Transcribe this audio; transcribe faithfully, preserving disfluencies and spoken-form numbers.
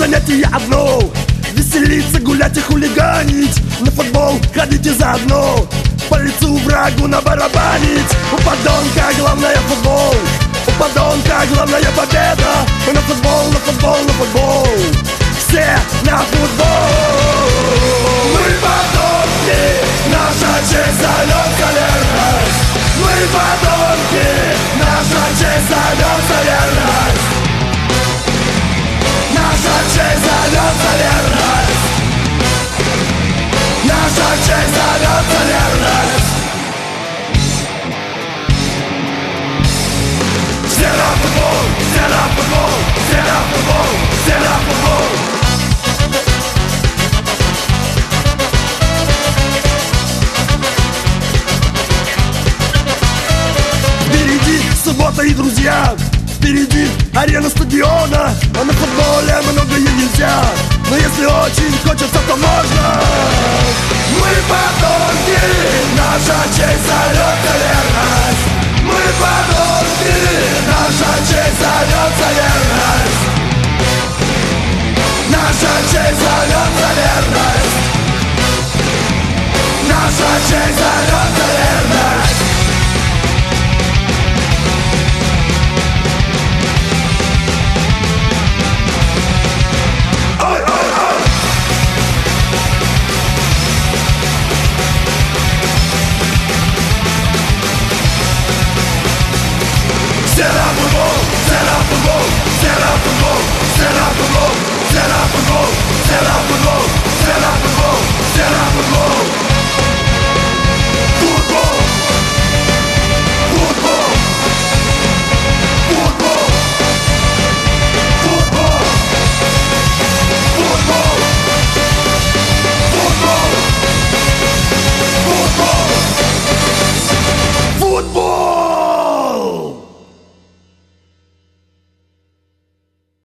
понятие одно: веселиться, гулять и хулиганить, на футбол ходите заодно, по лицу врагу набарабанить. У подонка главное футбол, у подонка главная победа. На футбол, на футбол, на футбол, все на футбол. Мы подонки, наша честь зовется верность. Мы подонки, наша честь зовется верность. Наша честь зовется верность. Наша честь зовется верность. Все на футбол, все на футбол, все на футбол, все на футбол. Впереди суббота и друзья, впереди арена стадиона, а на футболе многое нельзя, но если очень хочется, то можно. Мы подонки, наша честь зовется верность. Мы подонки, наша честь зовется верность. Наша честь зовется верность. Наша честь зовется